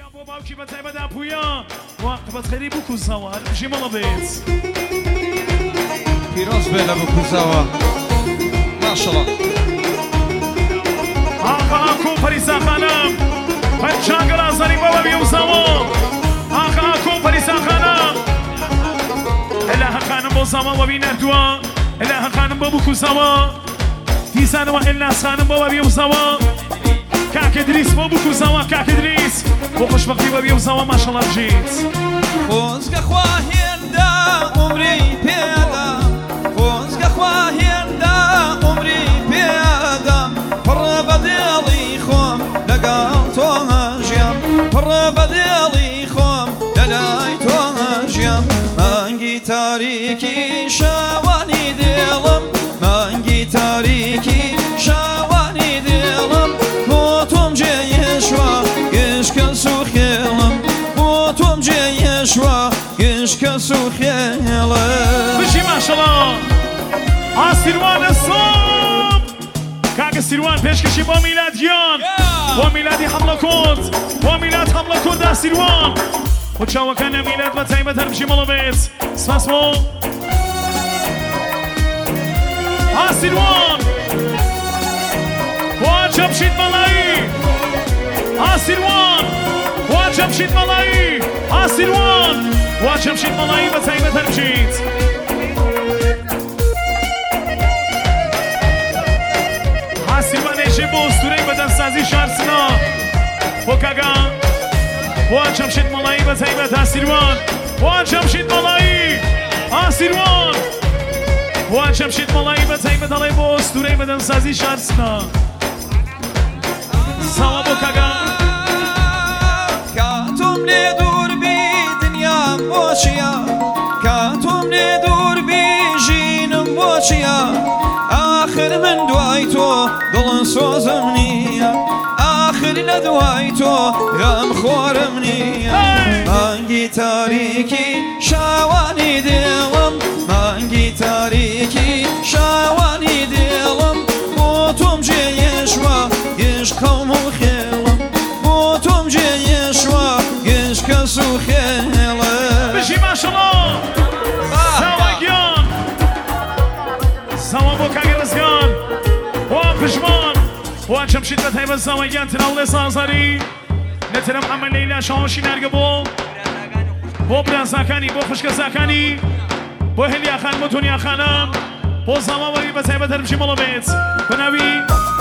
باوکی بەتایبەت پویا واقبەت خەری بکوزەوە هەربژی مەڵە بێت پیرۆز بێ لە بکوزەوە ماشەڵڵا ئاکۆ پەریساخانم پەرچانگەڵ ئازاری بەوە بیوزەوە ئاکۆ پەریساخانم ئەلاهە خانم بۆ زەمەوە بینەردووە ئەلاهە خانم بۆ بکوزەوە دیزانەوە ئێلناس خانم بۆوە بیوزەوە کاکە دریس بۆ بکوزەوە کاکە دریس بۆ خۆشبەختی بە بیوزەوە ماشەڵڵا بژیت خۆزگە خواهێندا عمری پێدا خۆزگە خواهێندا عمری پێدا پڕە بە دێڵی خۆم لەگەڵ تۆ هەژیام پڕە بە دێڵی خۆم لەلای تۆ هەژیام مانگی تاریکی شاوانی دێڵم مانگی تاریکی شاوانی دێڵم بۆ تۆم جێیشوە گشکە سوخێڵم بۆ تۆم جێیشوە گشکە سوخێڵم بژی ماشەڵڵا ئاسیروانە سۆم کاکە سیروان پێشکەشی بۆ میلادیان بۆ میلادی حەمڵە کورد بۆ میلاد حەمڵە کورد ئاسیروان بۆ چاوەکانە میلاد بەتایبەت هەربژی مەڵە بێت سپاس بۆ ئاسیروان بۆ جەمشید مەڵایی ئاسیروان بۆ جەمشید مەڵایی ئاسیروان بۆ جەمشید مەڵایی بەتایبەت هەربژیت ئاسیروانێژێ بۆ ئوستورەی بەدەستسازی شارسنا بۆ کاگا بۆ جەمشید مەڵایی بەتایبەت ئاسیروان بۆ جەمشید مەڵایی ئاسیروان بۆ جەمشید مەڵایی بەتایبەت هەڵێ بۆ ئوستورەی بەدەستسازی شارسنا ساوا بۆ کاگا کاتۆم لێ دووربی دنیام بۆ چییە کاتۆم لێ دووربی ژینم بۆ چییە آخر من دوای تۆ دڵم سۆزم نییە آخر لە دوای تۆ غەم خۆرم نییە مانگی تاریکی شاوانی دێڵم مانگی تاریکی شاوانی دێڵم بۆ تۆم جێیشوە گشقەم و خێڵم بۆ تۆم جێیشوە گشکە سوخێڵم بژی ماشەڵڵا ساوا گیان ساوا بۆ کاگە ڕزگار بۆ پژمان بۆ جەمشید بەتایبەت ساوا گیان تناو لێ سازاری لەتەرە محەممەد لەیلا شاوەشی نارگە بۆ برازاکانی بۆ خوشکەزاکانی بۆ هێلیا خان بۆ دنیا خانم بۆ زەماوەری بەتایبەت هەربژی مەڵە بێت بە ناوی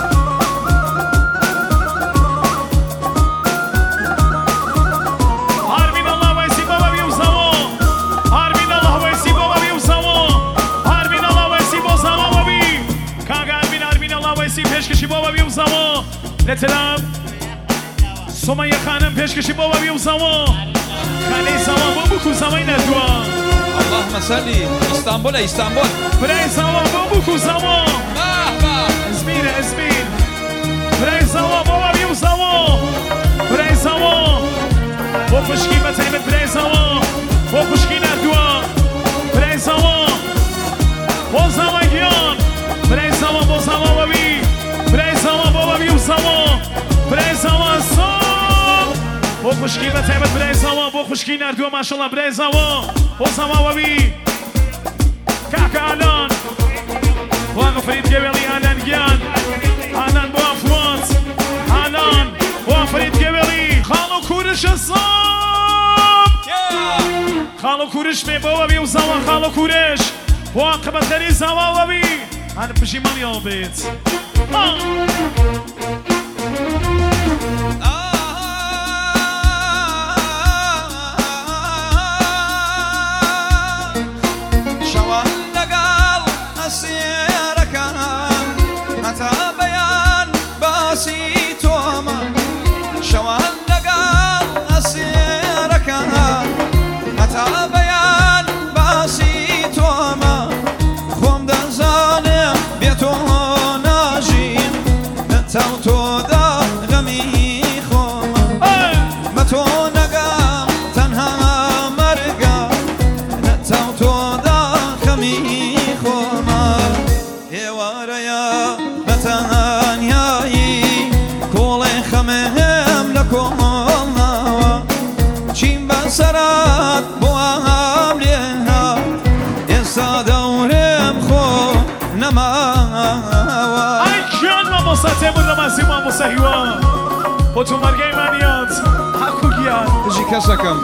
پێشکەشی بۆەوە بیوزەوە لەتەرام سۆمەیە خانم پێشکەشی بۆەوە بیوزەوە خانەی زەوا بۆ بکوزەوەی نەردووە اللهم سەلی ئیستانبول ئیستانبول برای زەوا بۆ بکوزەوە ئەزمینە ئەزمین برای زەوا بۆەوە بیوزەوە برای زەوا بۆ خوشکی بەتایبەت برای زەوا بۆ خوشکی نەردووە برای زەوا بۆ زەوا گیان برای زەوا بۆ زەواوەوی برای زەوا بۆەوە بیوزەوە برای زەوا سۆم بۆ خوشکی بەتایبەت برای زەوا بۆ خوشکی نەردووە ماشەڵڵا برای زەوا بۆ زەواوەوی کاکە ئالان بۆ ئەفرید گەوێڵی ئالان گیان ئالان بۆ ئەفرۆت ئالان بۆ ئەفرید گەوێڵی خاڵ و کوورشە سۆم خاڵ و کوورش مێ بۆەوە بیوزەوە خاڵ و کوورش بۆ عاقبەتەری زەواوەوی هەر پژی مەڵیەوە بێت شەوان لەگەڵ ئەسێرەکان هەتا بەیان باسی تۆمە شەوان لەگەڵ ئەسێرەکان هەتا بەیان باسی تۆمە خۆم دەزانم بێ تۆ ناژین لە تاو تۆدا غەمی خۆ سرات بوام ليها إنسا دورم خو نما أي كان ما مصاتي بودا ماسي ما مصاحيوان بوتو مرگي مانيات حكو گيان بجي كسكم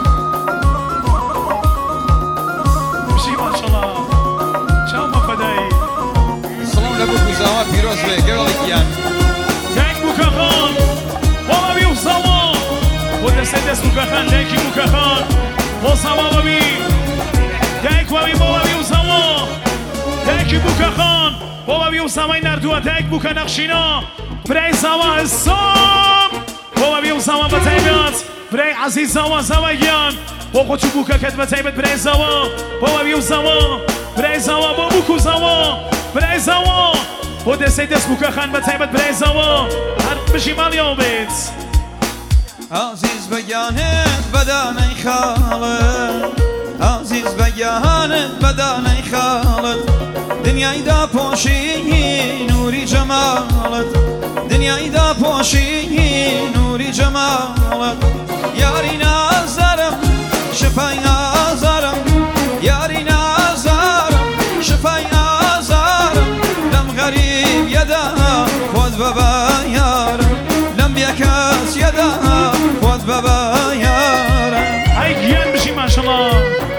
بشي ما شاء الله شام فداي سلام لبوكو زاوا بيروز بي قبل كيان دنگ بوكاخان والله بيو زاوا بودا سيدس بوكاخان دنگي بوكاخان وصاوا بابي دنگ بابي بابا بيو زاوا دنگي بوكاخان بابا بيو زاوا نردوا دنگ بوكا نقشينا برای زاوا السام بابا بيو زاوا بتايبات برای عزيز زاوا زاويان بوكو تشوبوكا كت بتايبات برای زاوا بابا بيو زاوا برای زاوا بوكو زاوا برای زاوا بودا سيدس بوكاخان بتايبات برای زاوا هر بشي ماليو بيت عزيز بيانت بداني خالد عزيز بيانت بداني خالد دنياي دا پوشی نوری جمالت دنیای دا پوشی نوری جمالت یاری نازرم شفای آزارم یاری نازرم شفای آزارم لم غریب یدا خود بابا یارم لم بیکس یدا خود بابا یارم ای گیان بشی ماشالله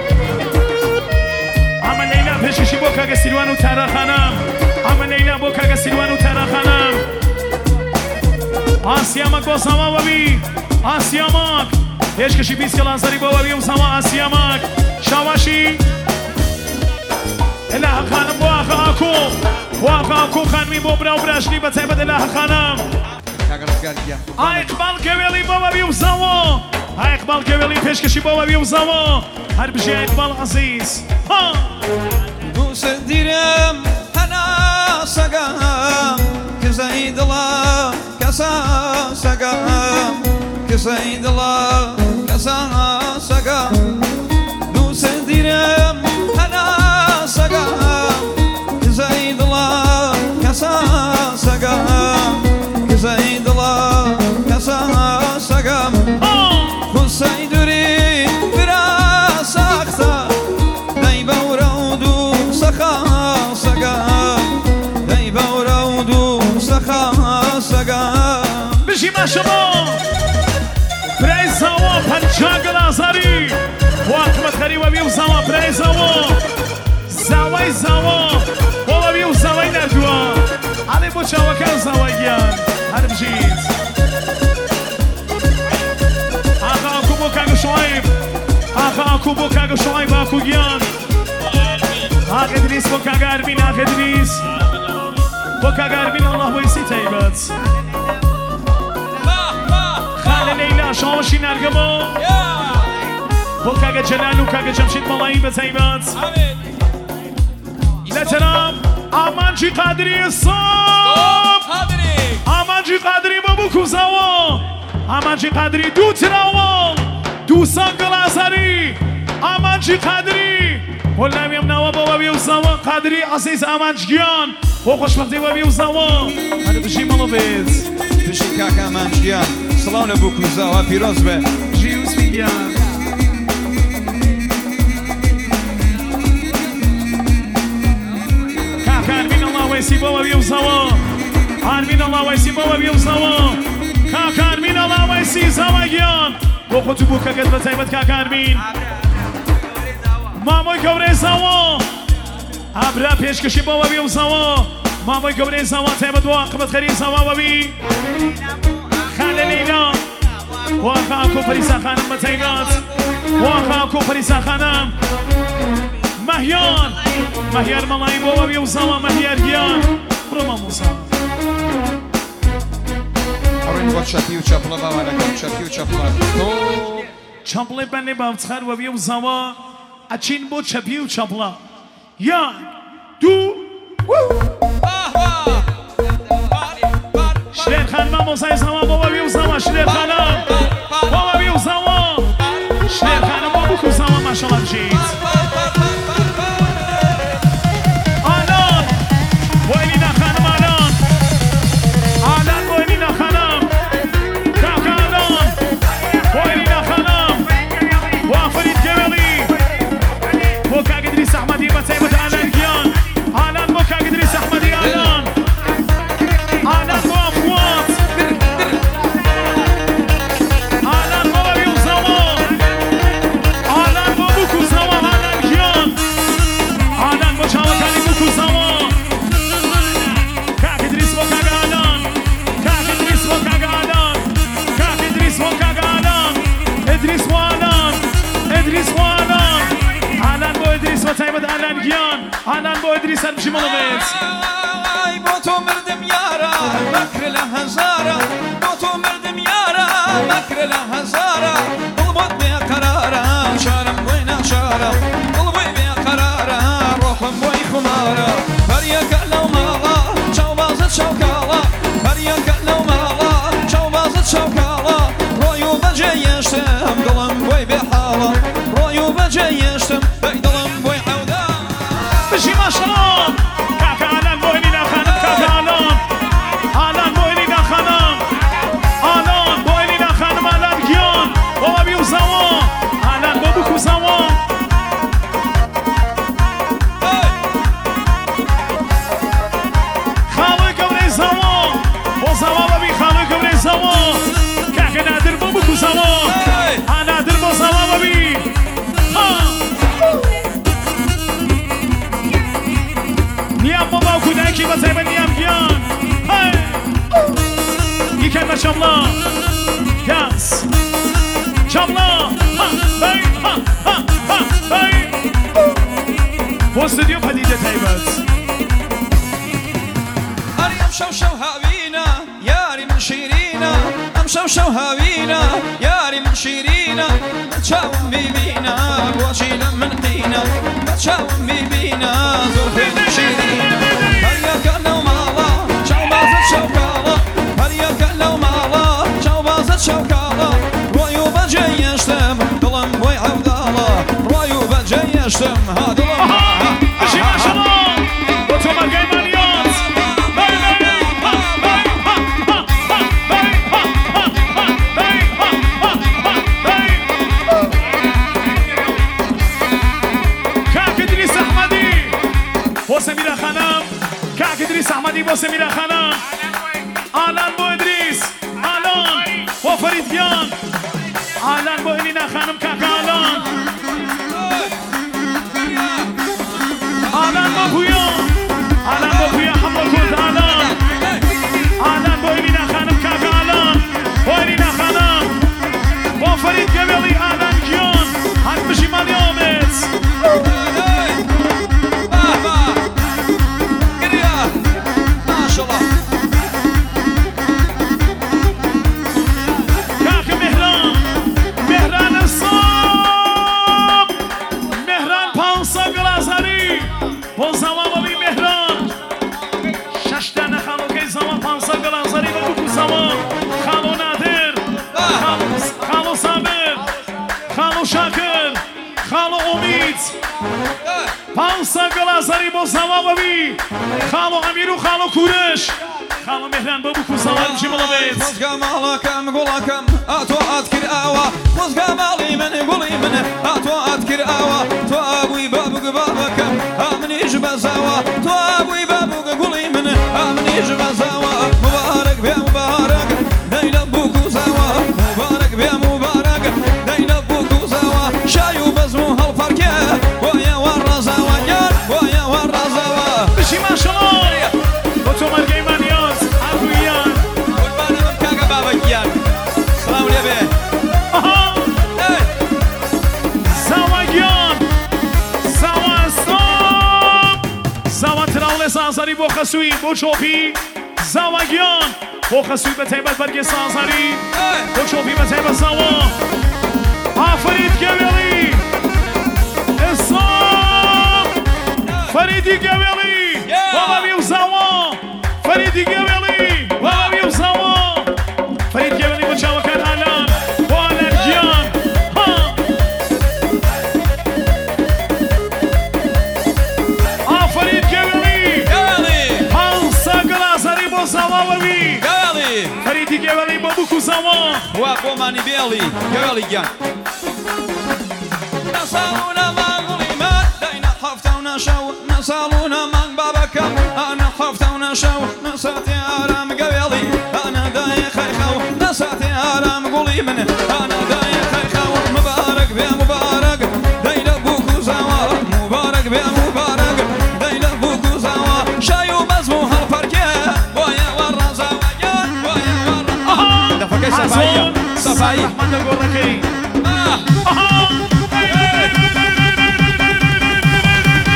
اما لیلا پشکشی با کاغ سیروان و تراخانم اما لیلا با کاغ سیروان و تراخانم آسیامک با سما بابی آسیامک پشکشی بیس کلانساری با بابی و سما آسیامک شواشی اله خانم با آقا خانمی با برا و براشنی با تایبت اله خانم ای اقبال گویلی با بابی و سما ای اقبال گویلی پشکشی با بابی و سما هر بشی اقبال عزیز دوست دیرم هنا سگم که زید الله کسا سگم که زید الله کسا سگم دوست دیرم هنا سگم که زید الله کسا سگم که زید الله کسا سگم خود سیدوری برا ساختا دی بورودو سخا سگم دی بورودو سخا سگم بشی ماشالله برای زوا پنجاه گلازاری واقمت خری و بیو زوا برای زوای زوا بابا بیو زوای نردوا علی با چاوکر زوای گیان هر بشید آقا اکو با کاغ شعایب آقا اکو با کاغ شعایب اکو گیان آقا ادریس با کاغ اربین آقا ادریس با کاغ اربین الله ویسی تایبت خاله لیلا شامشی نرگما با کاغ جلال و کاغ جمشید مالایی به تایبت لترام آمانجی قادری صاب آمانجی قادری بابو کوزاوا آمانجی قادری دو تراوال دوسان گلازاری آمانجی قادری ولنمیم نوا بابا بیوزاوا قادری عزیز آمانجگیان و خوشبختی بابا بیوزاوا هر بشی مالو بیت بشی کاک آمانجگیان سلام لبو کوزاوا پیروز به جیوز میگیان ويسي بابا بيوزاوا آرمين الله ويسي بابا بيوزاوا كاك آرمين الله ويسي زواجيان بوخو بوكا قد بتايبت كاك آرمين ماموي كوري زوا ابرا پیشکشی بابا بيوزاوا ماموي كوري زوا تايبت واقبت خري زوا بابي خاله لينا واقع اكو فريسا خانم بتايبت واقع اكو فريسا خانم مهيار ملاي بابا بيوزاوا مهيار گیان برو موسا آرین با چپی و چپلا با ورکم چپی و چپلا چپلا بنده بافتخر و بيوزاوا اچین با چپی و چپلا یا دو شرير خانم موسا زاوا بابا بيوزاوا شرير خانم بابا بيوزاوا شرير خانم بابا کوزاوا ماشاءالله بجید بتعمد آلان گیان آلان با ادریس هرمشی ملومت بۆ تۆ مردم یارە مەکرە لە هەزارە بۆ تۆ مردم یارە مەکرە لە هەزارە دڵ بۆت بێقەرارە شارم بۆی ناچارە دڵ بۆی بێقەرارە ڕۆحم بۆی خمارە هەریەکە لەو ماڵە چاوبازت شەوکاڵە هەریەکە لەو ماڵە چاوبازت شەوکاڵە ڕۆی و بەجێ یێشتم دڵم بۆی بێحاڵە ڕۆی و بەجێ یێشتم بەی دڵم بۆی عەودا بشی ماشەڵڵا کاکە ئالان بۆ هێنی ناخانم کاکە ئالان بۆ هێنی ناخانم ئالان بۆ هێنی ناخانم ئالان گیان بۆ بیوزەوە ئالان بۆ بکوزەوە خاڵۆی گەورەی زەوە بۆ زەوە بەبی خاڵۆی گەورەی زەوە کاکە نادر بۆ بکوزەوە ئانادر بۆ زەوە بەبی نیام بۆ باوکو دایکی بەزایبە نیام گیان یکەم بە چەمڵە یاس چەمڵە بەی بەی بۆ ستودیۆ پەدیدە تایبەت ئەم شەو هاوینە یاری من شیرینە ئەم شەو هاوینە یاری من شیرینە چاوم بیبینە بۆچی لە من قینە چاوم بیبینە زۆر پێی شیرینە هەریەکە لەو ماڵە چاوبازت شەوکاڵە هەریەکە لەو ماڵە چاوبازت شەوکاڵە ڕۆی و بەجێ یێشتم دڵم بۆی عەوداڵە ڕۆی و بەجێ یێشتم ها دڵم بشی ماشەڵڵا بۆ تۆ مەرگەی مانیۆت بۆ سەمیرە خانم کاک ئیدریس ئەحمەدی بۆ سەمیرە خانم ئالان بۆ ئیدریس ئالان بۆ فەرید گیان ئالان بۆ هێنی ناخانم کاکە ئالان ئالان بۆ پویا ئالان بۆ پویا هەموو کورد ئالان ئالان بۆ هێنی ناخانم کاکە ئالان بۆ هێنی ناخانم بۆ فەرید گەوێڵی ئالان گیان هەر پشیمانی ئۆمێت کاکە مهران الصاب مهران پانسە گڵازاری بۆ زەوا بەبی مهران شەش دانە خاڵۆکەی زەوا پانسە گڵازاری بە بکو زەوا خاڵۆ نادر خاڵۆ سابر خاڵۆ شاکر خاڵۆ ئومید پانسە گڵازاری بۆ زەوا بەبی خاڵۆ ئەمیر و خاڵۆ کوورش خاڵۆ مهران بۆ بکو زەوا بچی بڵەبێت خۆزگا ماڵەکەم گوڵەکەم ئاتۆ ئاتکرد ئاوە خۆزگا ماڵی من گوڵی من ئاتۆ ئاتکرد ئاوە تۆ ئابووی بابووگ بابەکەم ئامنیش بەزاوە تۆ ئابووی بابووگ گوڵی من ئامنیش بەزاوە مبارەک بێ مبارەک دەی لە بووک و زاوە مبارەک بێ مبارەک دەی لە بووک و زاوە شای و بەزم و هەڵفەرکێ بۆیەوە ڕەزاوە یار بۆیەوە ڕەزاوە بشی ماشەڵڵا بۆ تۆ مەرگەی مانیۆت ئاگویان قوربانە من کاکە بابەکیان سڵاو لێ بێ زاوا گیان زاوا ئەستۆپ زاوا تراوڵێ سازاری بۆ خەسووی بۆ چۆپی زاوا گیان بۆ خەسووی بە تایبەت بەرگێ سازاری بۆ چۆپی بە تایبەت زاوا ئافرید گەوێڵی ئەستۆپ فەریدی گەوێڵی وەڵامی و زاوا فەریدی گەوێڵی وەڵامی و زاوا فەرید گەوێڵی بۆ چاوەکان ئالان بۆ ئالان گیان ئافرید گەوێڵی پانسە گڵازاری بۆ زاوا بەبی فەریدی گەوێڵی بۆ بکو زاوا وا بۆمانی بێڵی گەوێڵی گیان نەساڵونە مانگڵی من دەینە هەفتە و نەشەو نەساڵونە مانگ بابەکەم ئەنە هەفتە و نەشەو نەساتی ئارام گەوێڵی ئەنە دایە خەیخەو نەساتی ئارام گوڵی من ئەنە دایە خەیخەو مبارەک بێ مبارەک دەی لە بووک و زاوە مبارەک بێ مبارەک دەی لە بووک و زاوە شای و بەزم و هەڵفەرکێ بۆیەوە ڕەزاوە یان بۆیەوە دەفەکەی سەفاییە سەفایی ئەحمەدە گۆڕەکەی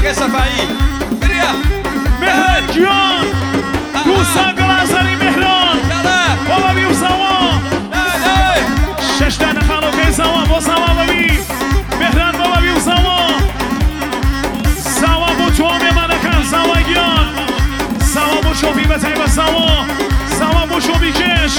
که صفایی بریا مهران گیان دوستان گلازاری مهران بابا بیو زمان ششتن خانو که زمان با زمان ببی مهران بابا بیو زمان زمان با تو همه منکن زمان گیان زمان با شو بی بتایی با زمان با شو بی کش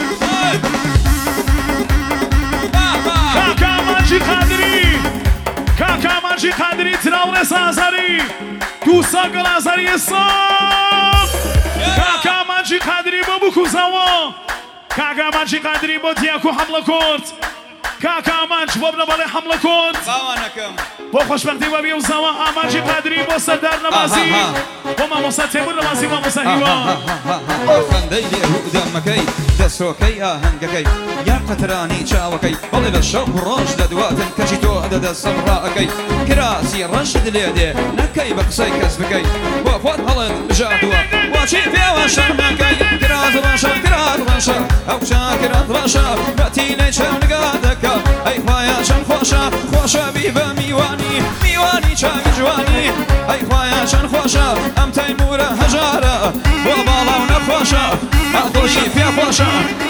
کاکا منجی قدری کاکا منجی قدری تراور سازاری دوستان گلازاری اسلام کاکا منجی قدری با بکو زمان کاکا منجی قدری با دیاکو حمله کرد کاکا منج با بناباله حمله کرد با خوشبختی و بیو زمان منجی قدری با سردار نمازی با ما موسا تیمور نمازی و موسا هیوان خنده دمکی دستوکی آهنگکی یا قطرانی چاوکی ولی بشوق روش دادواتن کشی تو داد سمراکی کراسی رشد لیده نکی بقصی کسبکی و فوت هلن جادوا و چی پیوا شرمکی کراز رشا او شاکرات رشا باتینه چون گادکا ای خوایا چون خوشا بیبا میوانی چای جوانی ای خوایا چون خوشا ام تیموره هجاره و بالا و نخوشا عدوشی فی خوشا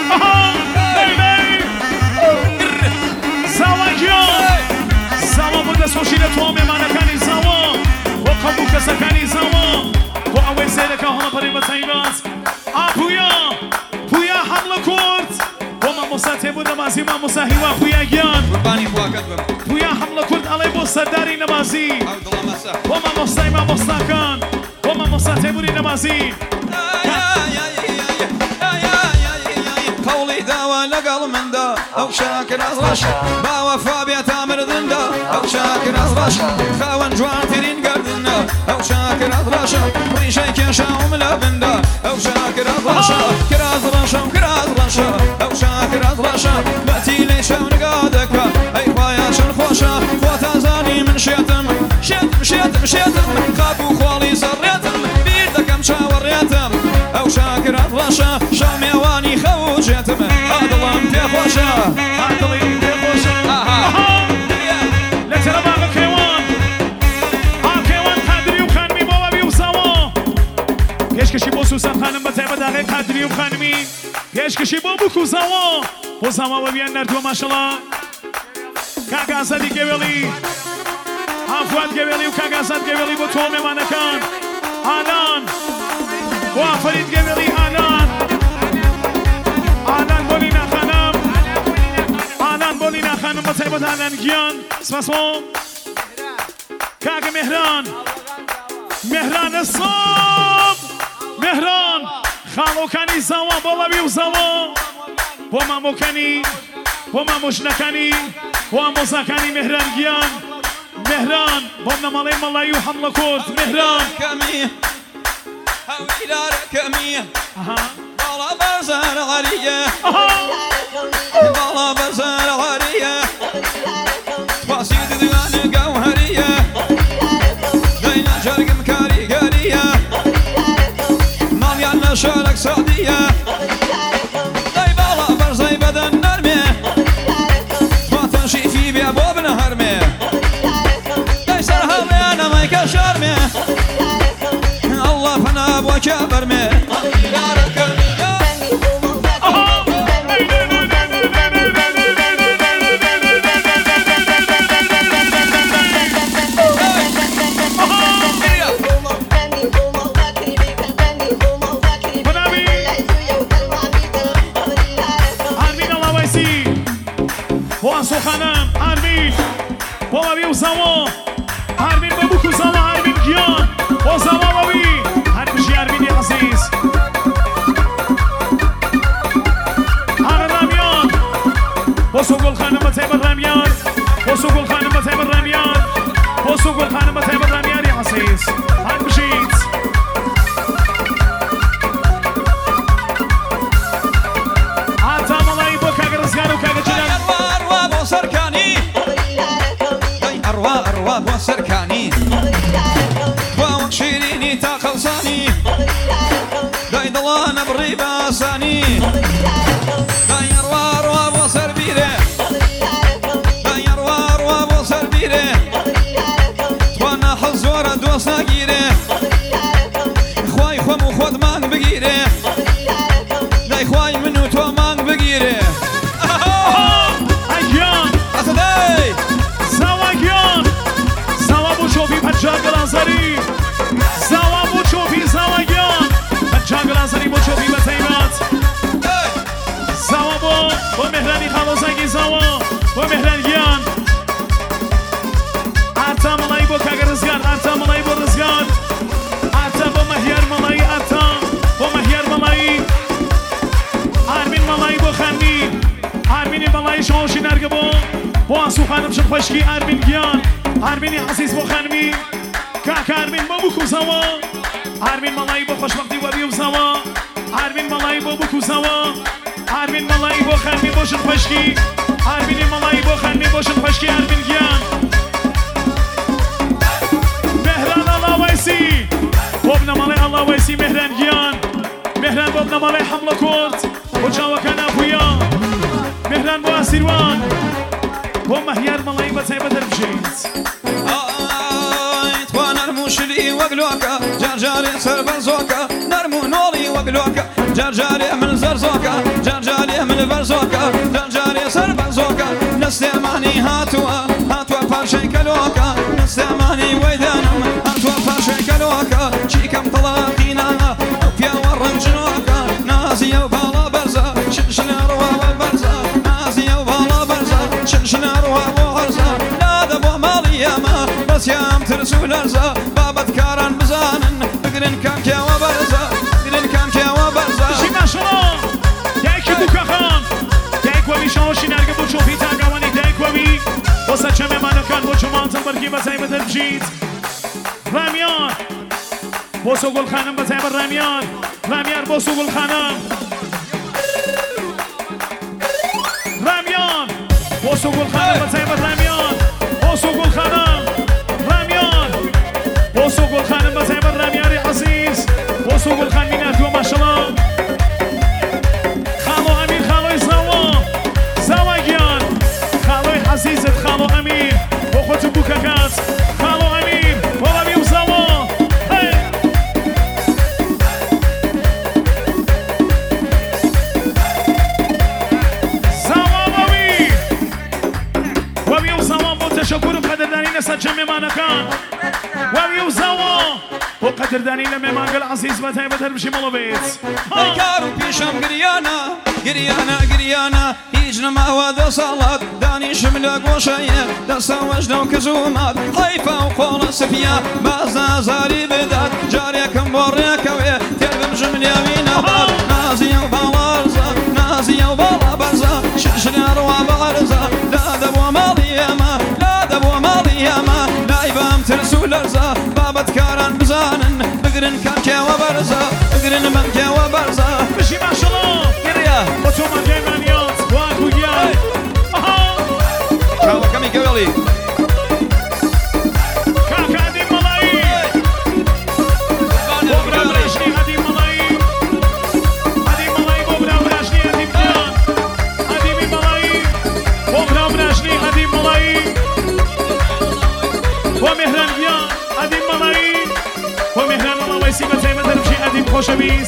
زمان گیان زمان بوده سوشیده تو همه منکنی زمان و قبول کسکنی زمان و اول سیده که همه پری بطایبات پویا حمله کرد و من مستطه بود نمازی من مستحی و پویا گیان پویا حمله کرد علی با سرداری نمازی و من مستحی من مستحکن و من مستطه بودی نمازی قولي داوى لقل من دا او شاكر ازرش باوى فابيا تامر ذندا او شاكر ازرش خاون جوان ترين قردنا او شاكر ازرش ريشي كيشا وملا بندا او شاكر ازرش كراز رشا او شاكر ازرش باتي ليشا ونقادك اي خوايا شن خوشا خوتا زاني من شيتم خابو خوالي سريتم بيدكم شاوريتم او شاكر ازرش شاميواني خوجتم عدلم تخوشا عدلي تخوشا لا ترى باقي كيوان كيوان قدري وخانمي بابا بيو زمان كشكشي بوسوسم خانم بتايبه داغي قدري وخانمي كشكشي بابو زمان و زمان ببین نردو ماشالله کاکا زدی گویلی افواد گویلی و کاکا زد گویلی با تومه منکان آنان و افرید گویلی آنان بولينا خانم بطيبت آنان گیان سپاسمو کاکا مهران الصوب مهران خالو کنی زمان بالا بیو زمان با من مکنی با من مشنکنی با من مزاکنی مهران گیان مهران با من مالی ملایو حمله کرد مهران كمية هويلار كمية بالا بزار غرية بالا بزار غرية بسيط ديوان جوهرية دينا جرق مكاري قرية مليان شارك سعودية دي بالا برزي بدن نرمي وتمشي في بيابو بنهرمي دي سرهمي انا ما يكشرمي الله فنا بوكبرمي خانم آرمین بابا بیو زمان آرمین بابو زمان آرمین گیان با زمان بابی هرکشی آرمینی عزیز آقا رامیان با سوگل خانم بطیب رامیان با سوگل خانم بطیب رامیان با سوگل خانم بطیب رامیانی عزیز هرکشید آتا ملایی با کاغ رزگار و کاغ جنان سركاني داي أروا وسركاني واو شيريني تا خلصاني داي ضلان بريبا ساني داي أروا وسربيري داي أروا وسربيري وانا حزورة زوا بو چوبی زوا گیان جنگل ازنی بو چوبی به تیمت زوا با مهرانی خلاصنگی زوا با مهران گیان عطا ملایی با کاغ رزگان عطا ملایی با رزگان عطا با مهیر ملایی عطا با مهیر ملایی آرمین ملایی با خندی آرمین ملایی شانشی نرگه با آسو خانم شد خوشکی آرمین گیان آرمینی عزیز با خانمی کاک آرمین با بکو زوا آرمین ملایی با خوشبختی و بیو زوا آرمین ملایی با بکو زوا آرمین ملایی با خانمی باشد خوشکی آرمینی ملایی با خانمی باشد خوشکی آرمین گیان مهران الله ویسی بابنا ملای الله ویسی مهران گیان مهران بابنا ملای حمله کرد و جاوکان ابویا مهران با اسیروان با مهیار ملایی با تایبه در بجید توان المشري وقلوكا جرجاري سرب زوكا نرمو نولي وقلوكا جرجاري من زرزوكا جرجاري من برزوكا جرجاري سرب زوكا نستمعني هاتوا فاشي كلوكا نستمعني ويدانم هاتوا فاشي كلوكا شيكم طلاقينا وفيا ورنجنوكا نازية وبالا برزا شنشنا روا برزا نازية وبالا برزا شنشنا روا برزا لا دبو ماليما بس يام ترسو لرزا بابت كاران بزانن بقرن كامكيا وبرزا بقرن كامكيا وبرزا شما شما دایکی بوکا خان دایک ومی شانشی نرگه بو چوبی تنگوانی دایک ومی واسه چمه منکان بو چمان تنبرکی بزای بدر بجید رامیان بوسو گل خانم بزای بر رامیان رامیان بوسو گل خانم رامیان بوسو گل خانم بزای بر رامیان بوسو گل خانم رامیان بوسو گل خانم بزای بر رامیانی عزیز بوسو گل خانم نردو ماشالله خالو امیر خالوی زوا گیان خالوی عزیزت خالو امیر با خودتو بوککات خالو امیر بالا بیو زوا زوا و بیو زوا با تشکر و قدردانی نسد جمع مانکان و بیو زوا و قدردانی لمهمان گل عزیز و تایبتر بشی مولو بیت كارو بيشم قريانا هيجنا وذا صلاة داني شملك وشاية دسا وجنا وكزومات حيفا وقول سفيا بازنا زاري بدات جاريكم بوريك ويه تلبم جمل يمينا بات نازية وبالارزا نازية وبالابرزا ششنا روا بارزا لا دبو ماليما لا دبو ماليما لا يبام ترسو لرزا بابت كاران بزانن بقرن كامكيا وبرزا بقرن ممكيا وبرزا بشي ما شاء الله يريا بطو من جاي مانيات واكو جاي شاو كمي قولي كاكا دي ملاي بوبرا براشني هدي ملاي بوبرا براشني هدي مليان هدي ملاي بوبرا براشني هدي ملاي ومهران جيان هدي ملاي ومهران الله ويسي بتايمة دربشي هدي خوشبيس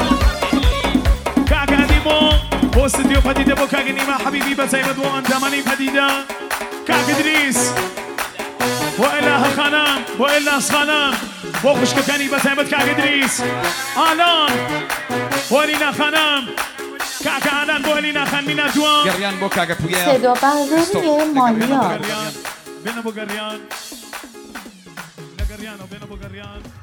كاكا هدي مو استوديو پدیده با کاغ نیما حبیبی بزایمد و اندامانی پدیده کاغ ادریس و اله خانم و الاس خانم و خوشککنی بزایمد کاغ ادریس آلان و الینا خانم کاغ آلان و الینا خان مینا دوام گریان بو کاغ پویا صدا برداری مالیات بینو بگریان نگریان و بینو بگریان